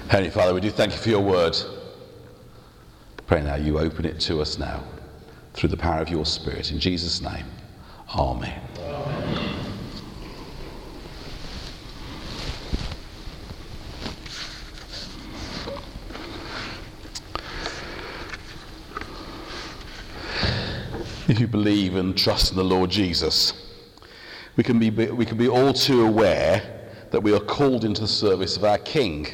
Heavenly Father, we do thank you for your word. Pray now you open it to us now through the power of your Spirit. In Jesus' name, amen. Amen. If you believe and trust in the Lord Jesus, we can be all too aware that we are called into the service of our King.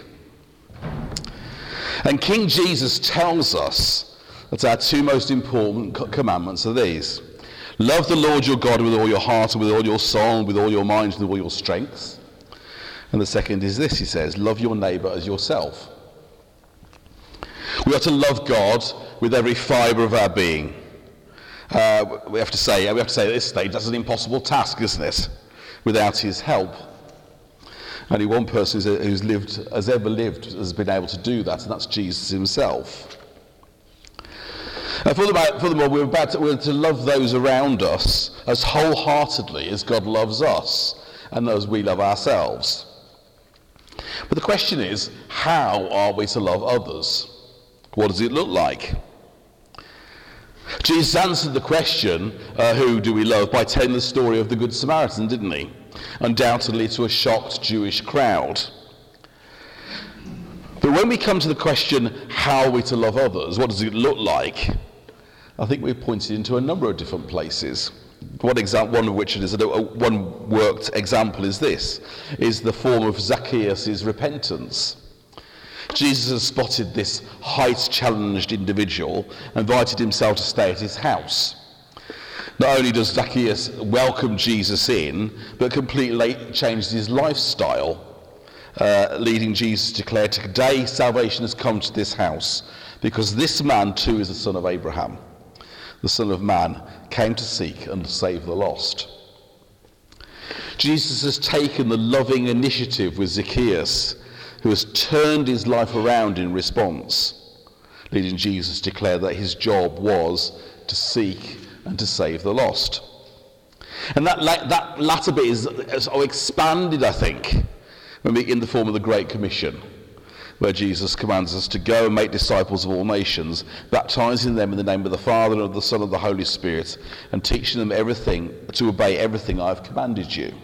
And King Jesus tells us that our two most important commandments are these. Love the Lord your God with all your heart and with all your soul and with all your mind and with all your strength. And the second is this, he says, love your neighbour as yourself. We are to love God with every fibre of our being. We have to say at this stage, that's an impossible task, isn't it? Without his help. Only one person has ever lived has been able to do that, and that's Jesus himself. And furthermore, we're to love those around us as wholeheartedly as God loves us and as we love ourselves. But the question is, how are we to love others? What does it look like? Jesus answered the question, who do we love, by telling the story of the Good Samaritan, didn't he? Undoubtedly to a shocked Jewish crowd. But when we come to the question, how are we to love others, what does it look like? I think we're pointed into a number of different places. One of which is one worked example is this, is the form of Zacchaeus' repentance. Jesus has spotted this height-challenged individual, invited himself to stay at his house. Not only does Zacchaeus welcome Jesus in, but completely changes his lifestyle, leading Jesus to declare, today salvation has come to this house, because this man too is the son of Abraham. The Son of Man came to seek and to save the lost. Jesus has taken the loving initiative with Zacchaeus, who has turned his life around in response, leading Jesus to declare that his job was to seek and to save the lost. And that latter bit is expanded, I think, in the form of the Great Commission, where Jesus commands us to go and make disciples of all nations, baptizing them in the name of the Father and of the Son and of the Holy Spirit, and teaching them to obey everything I have commanded you.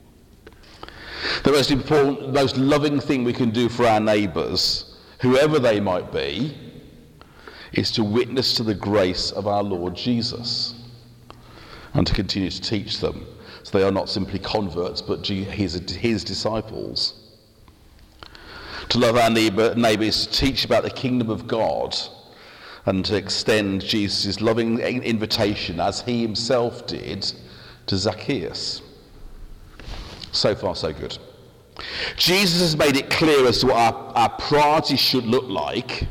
The most important, most loving thing we can do for our neighbours, whoever they might be, is to witness to the grace of our Lord Jesus and to continue to teach them, so they are not simply converts but his disciples. To love our neighbour is to teach about the kingdom of God and to extend Jesus' loving invitation, as he himself did, to Zacchaeus. So far, so good. Jesus has made it clear as to what our priorities should look like,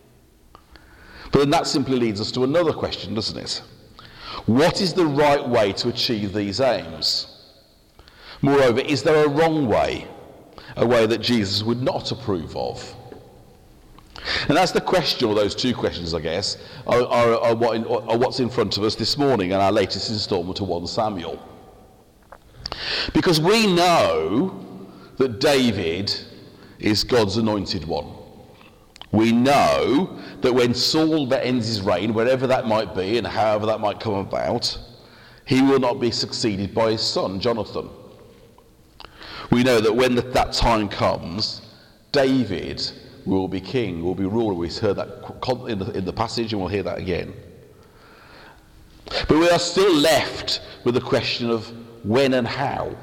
but then that simply leads us to another question, doesn't it? What is the right way to achieve these aims? Moreover, is there a wrong way, a way that Jesus would not approve of? And that's the question, or those two questions, I guess, are what's in front of us this morning in our latest instalment of 1 Samuel. Because we know that David is God's anointed one. We know that when Saul ends his reign, wherever that might be and however that might come about, he will not be succeeded by his son, Jonathan. We know that when that time comes, David will be king, will be ruler. We've heard that in the passage, and we'll hear that again. But we are still left with the question of when and how.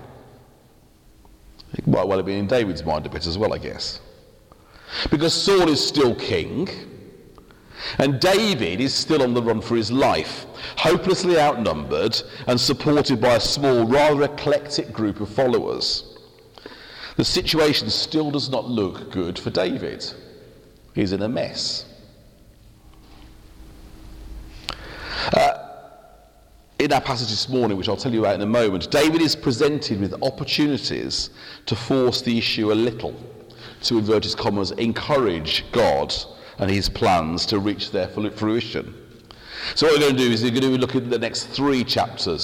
It might well have been in David's mind a bit as well, I guess. Because Saul is still king, and David is still on the run for his life, hopelessly outnumbered and supported by a small, rather eclectic group of followers. The situation still does not look good for David. He's in a mess. In our passage this morning, which I'll tell you about in a moment, David is presented with opportunities to force the issue a little, to inverted commas, encourage God and his plans to reach their fruition. So what we're going to do is we're going to look at the next 3 chapters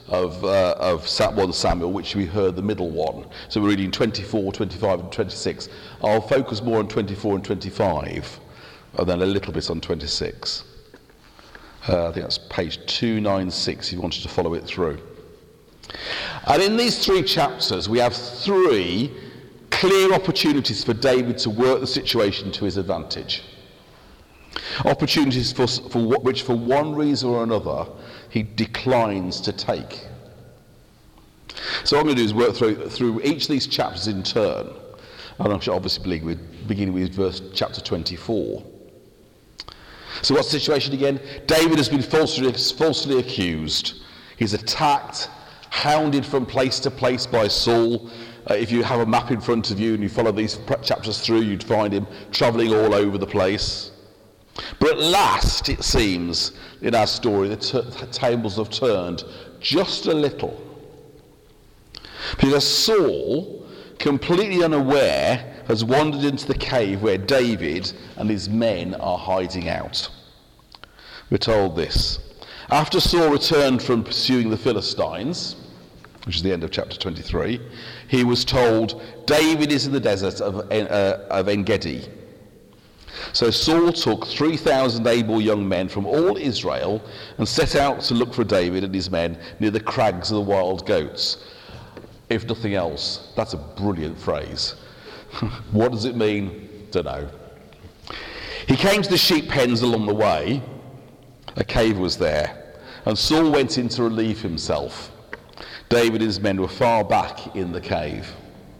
of 1 Samuel, which we heard the middle one. So we're reading 24, 25 and 26. I'll focus more on 24 and 25, and then a little bit on 26. I think that's page 296 if you wanted to follow it through. And in these 3 chapters, we have 3 clear opportunities for David to work the situation to his advantage. Opportunities which, for one reason or another, he declines to take. So what I'm going to do is work through each of these chapters in turn. And I'm obviously beginning with chapter 24. So what's the situation again? David has been falsely accused. He's attacked, hounded from place to place by Saul. If you have a map in front of you and you follow these chapters through, you'd find him travelling all over the place. But at last, it seems, in our story, the tables have turned just a little. Because Saul, completely unaware, has wandered into the cave where David and his men are hiding out. We're told this. After Saul returned from pursuing the Philistines, which is the end of chapter 23, he was told, David is in the desert of En-Gedi. So Saul took 3,000 able young men from all Israel and set out to look for David and his men near the crags of the wild goats. If nothing else, that's a brilliant phrase. What does it mean? Don't know. He came to the sheep pens along the way. A cave was there, and Saul went in to relieve himself. David and his men were far back in the cave.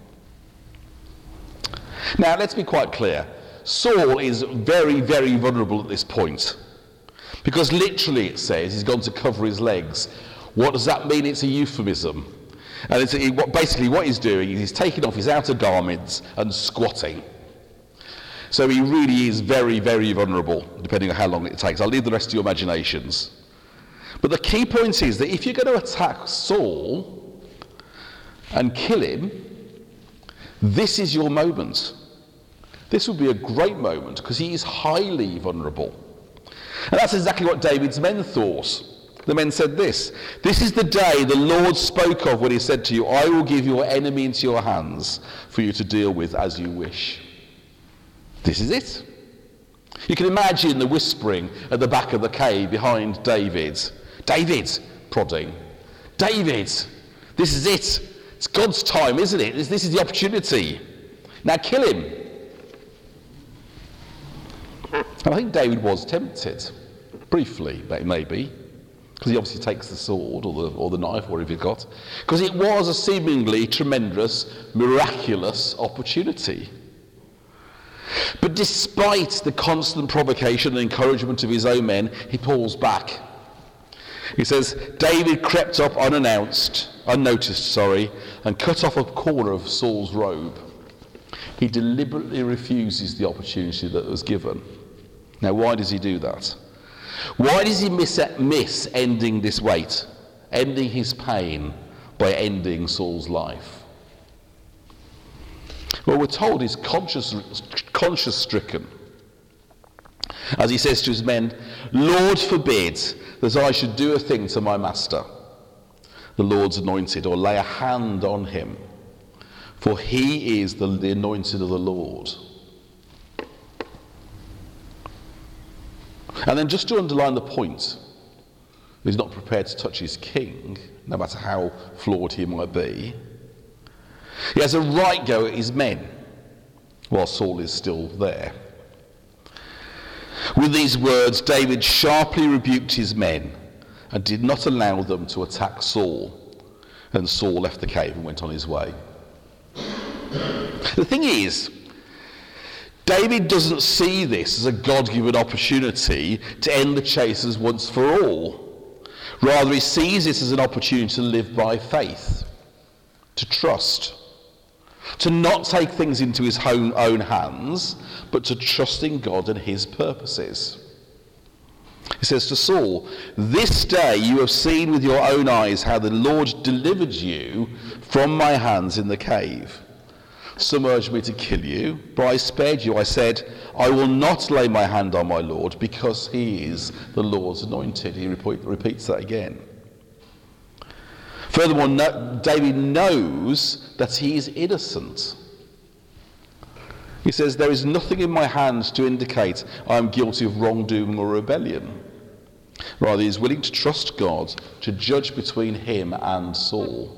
Now, let's be quite clear. Saul is very, very vulnerable at this point. Because literally it says he's gone to cover his legs. What does that mean? It's a euphemism. And basically what he's doing is he's taking off his outer garments and squatting. So he really is very, very vulnerable, depending on how long it takes. I'll leave the rest to your imaginations. But the key point is that if you're going to attack Saul and kill him, this is your moment. This would be a great moment because he is highly vulnerable. And that's exactly what David's men thought. The men said this is the day the Lord spoke of when he said to you, I will give your enemy into your hands for you to deal with as you wish. This is it. You can imagine the whispering at the back of the cave behind David. David, prodding. David, this is it. It's God's time, isn't it? This is the opportunity. Now kill him. And I think David was tempted, briefly, maybe, because he obviously takes the sword or the knife, whatever he's got, because it was a seemingly tremendous, miraculous opportunity. But despite the constant provocation and encouragement of his own men, he pulls back. He says, David crept up unnoticed, and cut off a corner of Saul's robe. He deliberately refuses the opportunity that was given. Now, why does he do that? Why does he miss ending this wait, ending his pain by ending Saul's life? Well, we're told he's conscience-stricken. As he says to his men, Lord forbid that I should do a thing to my master, the Lord's anointed, or lay a hand on him, for he is the anointed of the Lord. And then just to underline the point, he's not prepared to touch his king, no matter how flawed he might be. He has a right go at his men, while Saul is still there. With these words, David sharply rebuked his men and did not allow them to attack Saul. And Saul left the cave and went on his way. The thing is, David doesn't see this as a God-given opportunity to end the chasers once for all. Rather, he sees this as an opportunity to live by faith, to trust, to not take things into his own hands, but to trust in God and his purposes. He says to Saul, this day you have seen with your own eyes how the Lord delivered you from my hands in the cave. Some urged me to kill you, but I spared you. I said, I will not lay my hand on my Lord, because he is the Lord's anointed. He repeats that again. Furthermore, David knows that he is innocent. He says, there is nothing in my hands to indicate I am guilty of wrongdoing or rebellion. Rather, he is willing to trust God to judge between him and Saul.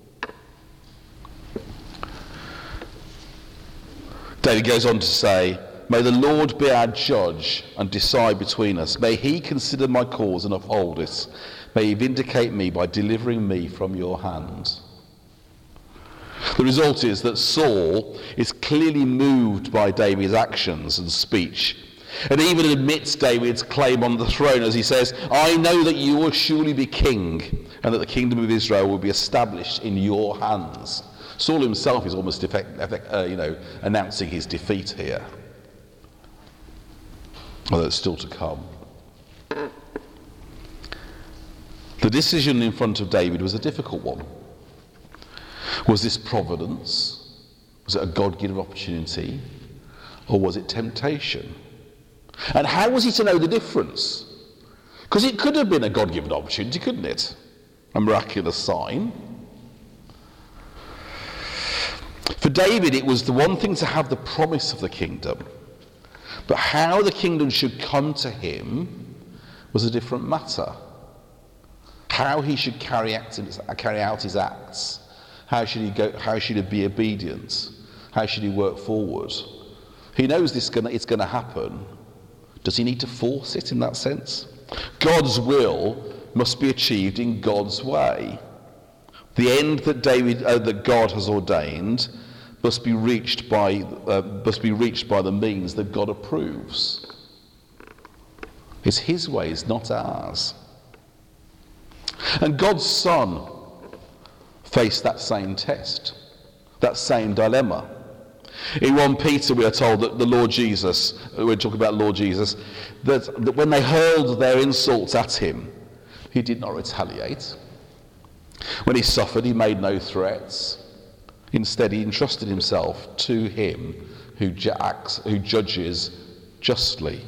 David goes on to say, may the Lord be our judge and decide between us. May he consider my cause and uphold it. May he vindicate me by delivering me from your hand. The result is that Saul is clearly moved by David's actions and speech, and even admits David's claim on the throne as he says, I know that you will surely be king, and that the kingdom of Israel will be established in your hands. Saul himself is almost announcing his defeat here. Although it's still to come. The decision in front of David was a difficult one. Was this providence? Was it a God-given opportunity? Or was it temptation? And how was he to know the difference? Because it could have been a God-given opportunity, couldn't it? A miraculous sign. For David, it was the one thing to have the promise of the kingdom. But how the kingdom should come to him was a different matter. How he should carry out his acts. How should he be obedient? How should he work forward? He knows it's going to happen. Does he need to force it in that sense? God's will must be achieved in God's way. The end that God has ordained must be reached by the means that God approves. It's his ways, not ours. And God's Son faced that same test, that same dilemma. In 1 Peter we are told that the Lord Jesus, we're talking about Lord Jesus, that when they hurled their insults at him, he did not retaliate. When he suffered, he made no threats. Instead, he entrusted himself to him who judges justly.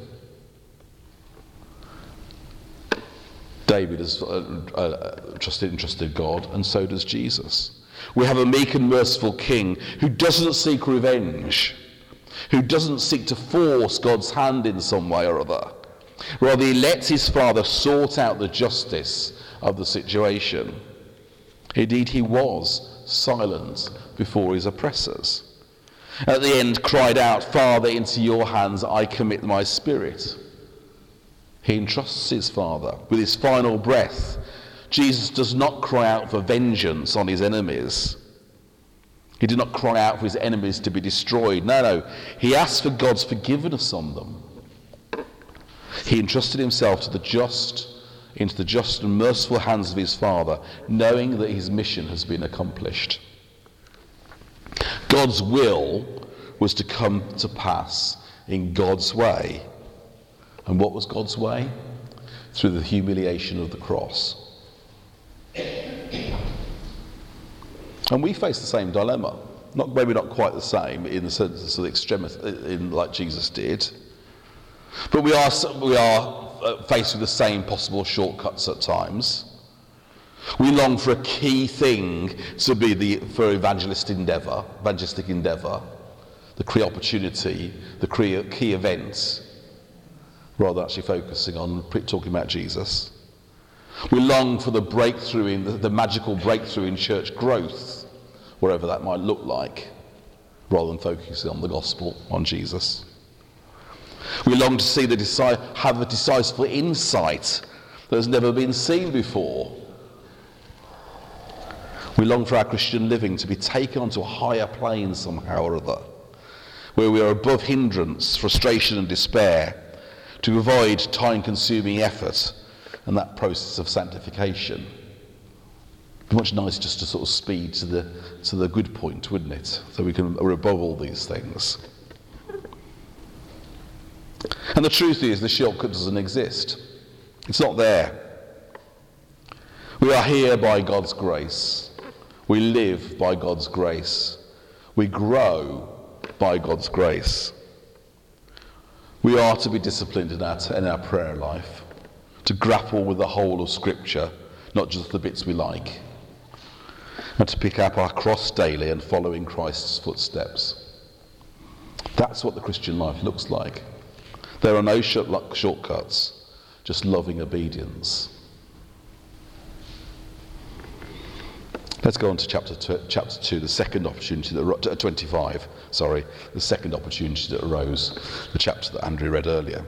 David has trusted God, and so does Jesus. We have a meek and merciful king who doesn't seek revenge, who doesn't seek to force God's hand in some way or other. Rather, he lets his Father sort out the justice of the situation. Indeed, he was silent before his oppressors. At the end, cried out, Father, into your hands I commit my spirit. He entrusts his Father with his final breath. Jesus does not cry out for vengeance on his enemies. He did not cry out for his enemies to be destroyed. No. He asked for God's forgiveness on them. He entrusted himself into the just and merciful hands of his Father, knowing that his mission has been accomplished. God's will was to come to pass in God's way. And what was God's way? Through the humiliation of the cross. And we face the same dilemma. Maybe not quite the same in the sense of the extremity, like Jesus did. But we are faced with the same possible shortcuts at times. We long for a key thing to be for evangelistic endeavour, the key opportunity, the key events, rather than actually focusing on talking about Jesus. We long for the breakthrough the magical breakthrough in church growth, wherever that might look like, rather than focusing on the gospel, on Jesus. We long to see have a decisive insight that has never been seen before. We long for our Christian living to be taken onto a higher plane somehow or other, where we are above hindrance, frustration and despair, to avoid time-consuming effort and that process of sanctification. It'd be much nicer just to sort of speed to the good point, wouldn't it? So we're above all these things. And the truth is, the shortcut doesn't exist. It's not there. We are here by God's grace. We live by God's grace. We grow by God's grace. We are to be disciplined in our prayer life, to grapple with the whole of Scripture, not just the bits we like. and to pick up our cross daily and follow in Christ's footsteps. That's what the Christian life looks like. There are no shortcuts, just loving obedience. Let's go on to chapter 2, the second opportunity, 25, the second opportunity that arose, the chapter that Andrew read earlier.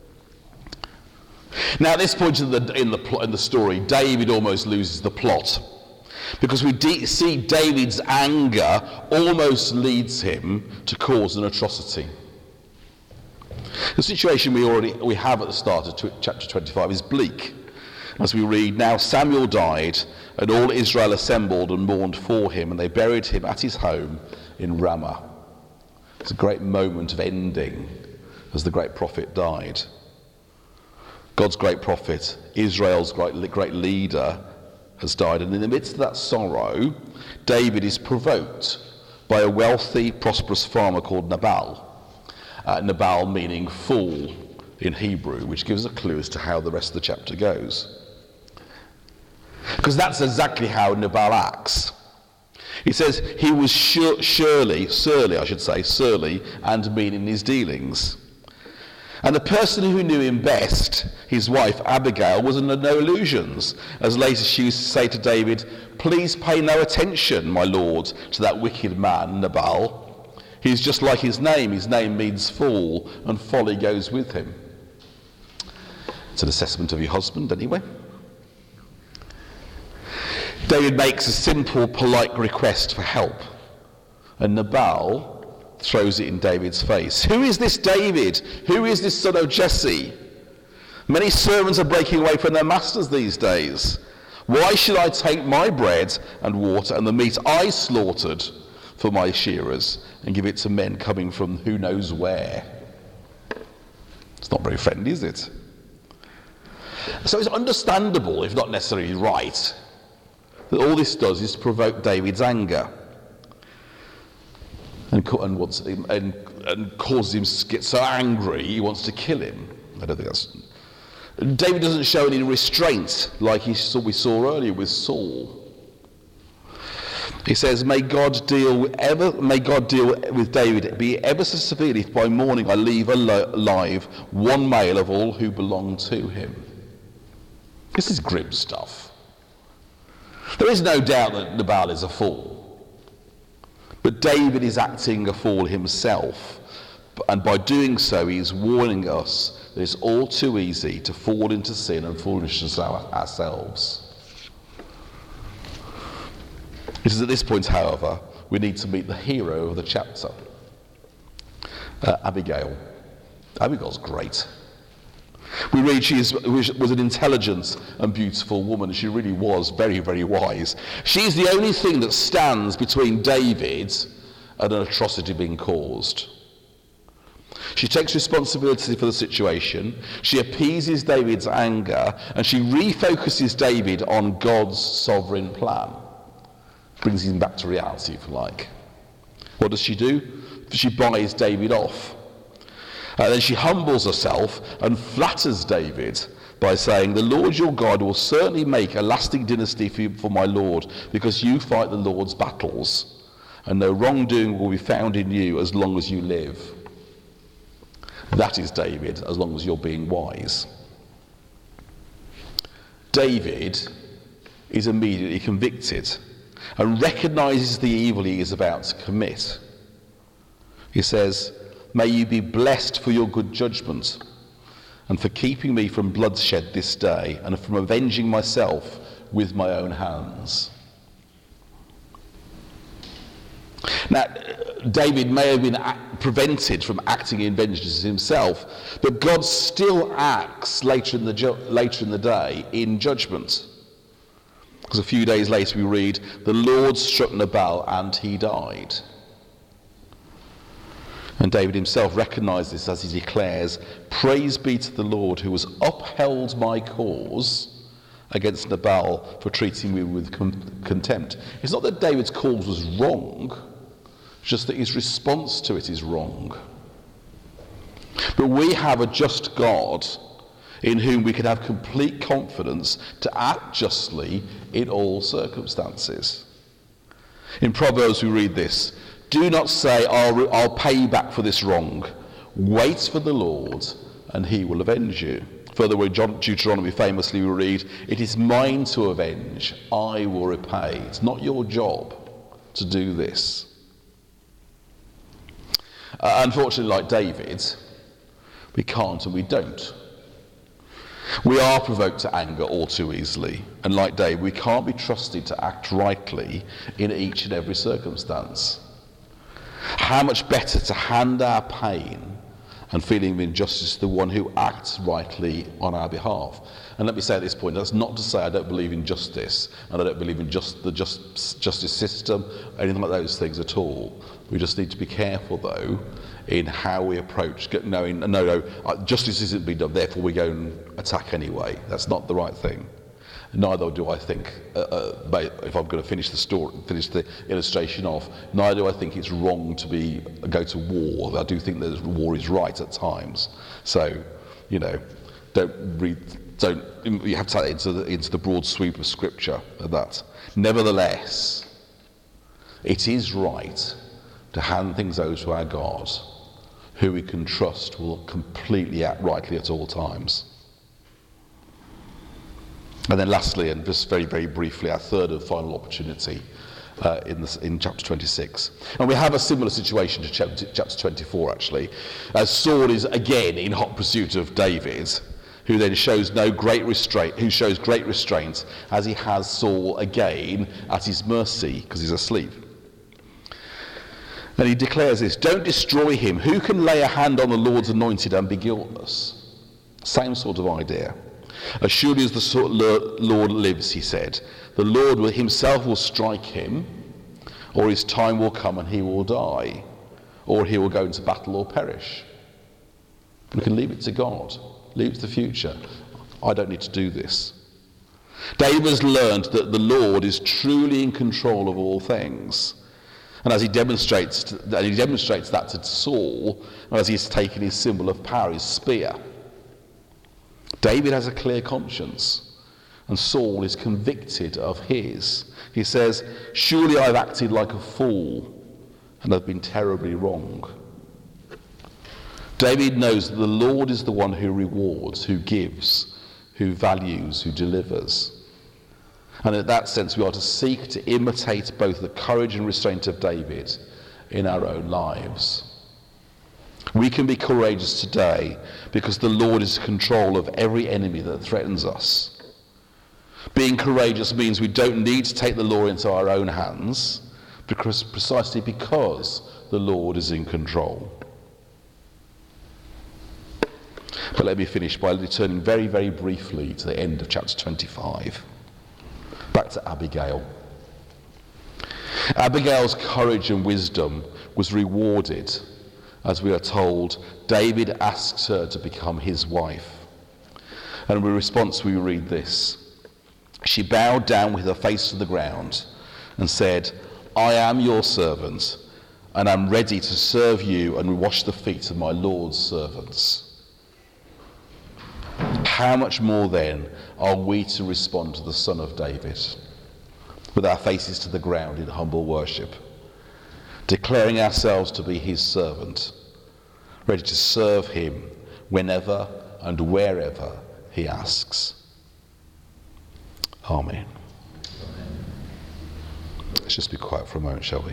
Now at this point in the story, David almost loses the plot, because we see David's anger almost leads him to cause an atrocity. The situation we have at the start of chapter 25 is bleak. As we read, "Now Samuel died, and all Israel assembled and mourned for him, and they buried him at his home in Ramah." It's a great moment of ending as the great prophet died. God's great prophet, Israel's great leader, has died, and in the midst of that sorrow, David is provoked by a wealthy, prosperous farmer called Nabal. Nabal meaning fool in Hebrew, which gives a clue as to how the rest of the chapter goes. Because that's exactly how Nabal acts. He says he was surly and mean in his dealings. And the person who knew him best, his wife Abigail, was under no illusions, as later she used to say to David, "Please pay no attention, my lord, to that wicked man, Nabal. He's just like his name means fool, and folly goes with him." It's an assessment of your husband, anyway. David makes a simple, polite request for help, and Nabal throws it in David's face. "Who is this David? Who is this son of Jesse? Many servants are breaking away from their masters these days. Why should I take my bread and water and the meat I slaughtered for my shearers and give it to men coming from who knows where?" It's not very friendly, is it? So it's understandable, if not necessarily right, that all this does is provoke David's anger and causes him to get so angry he wants to kill him. I don't think that's... David doesn't show any restraint like we saw earlier with Saul. He says, may God deal with David, be ever so severely, if by morning I leave alive one male of all who belong to him. This is grim stuff. There is no doubt that Nabal is a fool. But David is acting a fool himself. And by doing so, he's warning us that it's all too easy to fall into sin and foolishness ourselves. It is at this point, however, we need to meet the hero of the chapter, Abigail. Abigail's great. We read she was an intelligent and beautiful woman. She really was very, very wise. She's the only thing that stands between David and an atrocity being caused. She takes responsibility for the situation. She appeases David's anger, and she refocuses David on God's sovereign plan. Brings him back to reality, if you like. What does she do? She buys David off. Then she humbles herself and flatters David by saying, "The Lord your God will certainly make a lasting dynasty for my Lord, because you fight the Lord's battles, and no wrongdoing will be found in you as long as you live." That is David, as long as you're being wise. David is immediately convicted and recognizes the evil he is about to commit. He says, "May you be blessed for your good judgment, and for keeping me from bloodshed this day, and from avenging myself with my own hands." Now, David may have been prevented from acting in vengeance himself, but God still acts later in the day in judgment. Because a few days later we read, "The Lord struck Nabal and he died." And David himself recognized this as he declares, "Praise be to the Lord who has upheld my cause against Nabal for treating me with contempt." It's not that David's cause was wrong, it's just that his response to it is wrong. But we have a just God in whom we can have complete confidence to act justly in all circumstances. In Proverbs we read this: do not say, I'll pay you back for this wrong. Wait for the Lord, and he will avenge you. Further, in Deuteronomy famously we read, it is mine to avenge, I will repay. It's not your job to do this. Unfortunately, like David, we can't and we don't. We are provoked to anger all too easily, and like David, we can't be trusted to act rightly in each and every circumstance. How much better to hand our pain and feeling of injustice to the one who acts rightly on our behalf. And let me say at this point, that's not to say I don't believe in justice and I don't believe in the justice system, anything like those things at all. We just need to be careful, though, in how we approach knowing, justice isn't being done, therefore we go and attack anyway. That's not the right thing. Neither do I think, if I'm going to finish the illustration off, neither do I think it's wrong to go to war. I do think that war is right at times. So, you have to take that into the broad sweep of Scripture of that. Nevertheless, it is right to hand things over to our God, who we can trust will completely act rightly at all times. And then lastly, and just very, very briefly, our third and final opportunity in chapter 26. And we have a similar situation to chapter 24, actually, as Saul is again in hot pursuit of David, who then shows great restraint as he has Saul again at his mercy because he's asleep. And he declares this: don't destroy him. Who can lay a hand on the Lord's anointed and be guiltless? Same sort of idea. As surely as the Lord lives, he said, the Lord himself will strike him, or his time will come and he will die, or he will go into battle or perish. We can leave it to God, leave it to the future. I don't need to do this. David has learned that the Lord is truly in control of all things. And as he demonstrates that to Saul, as he's taken his symbol of power, his spear, David has a clear conscience, and Saul is convicted of his. He says, surely I've acted like a fool, and I've been terribly wrong. David knows that the Lord is the one who rewards, who gives, who values, who delivers. And in that sense, we are to seek to imitate both the courage and restraint of David in our own lives. We can be courageous today because the Lord is in control of every enemy that threatens us. Being courageous means we don't need to take the law into our own hands, precisely because the Lord is in control. But let me finish by returning very, very briefly to the end of chapter 25. Back to Abigail. Abigail's courage and wisdom was rewarded. As we are told, David asks her to become his wife. And in response we read this: she bowed down with her face to the ground and said, I am your servant, and am ready to serve you and wash the feet of my Lord's servants. How much more then are we to respond to the Son of David, with our faces to the ground in humble worship, declaring ourselves to be his servant, ready to serve him whenever and wherever he asks. Amen. Let's just be quiet for a moment, shall we?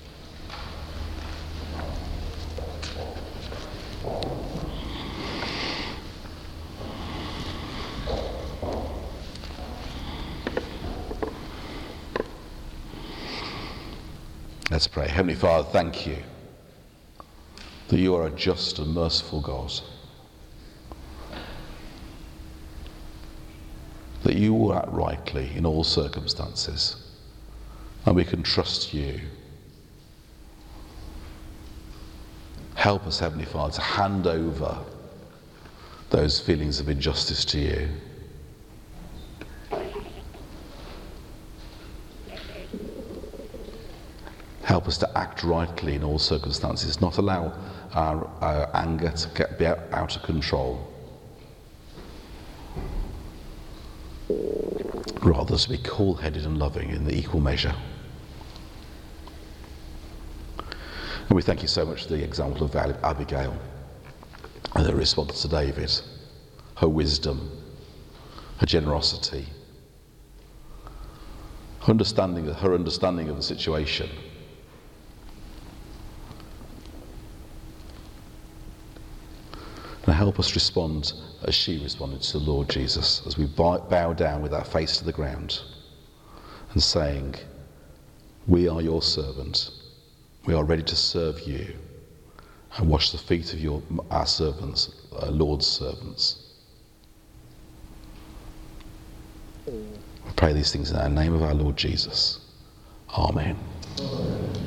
Let's pray. Heavenly Father, thank you that you are a just and merciful God, that you will act rightly in all circumstances, and we can trust you. Help us, Heavenly Father, to hand over those feelings of injustice to you. Help us to act rightly in all circumstances, not allow our anger to be out of control. Rather, to be cool-headed and loving in the equal measure. And we thank you so much for the example of Abigail and her response to David, her wisdom, her generosity, her understanding of the situation. Now help us respond as she responded to the Lord Jesus, as we bow down with our face to the ground and saying, we are your servant. We are ready to serve you and wash the feet of our servants, our Lord's servants. We pray these things in the name of our Lord Jesus. Amen.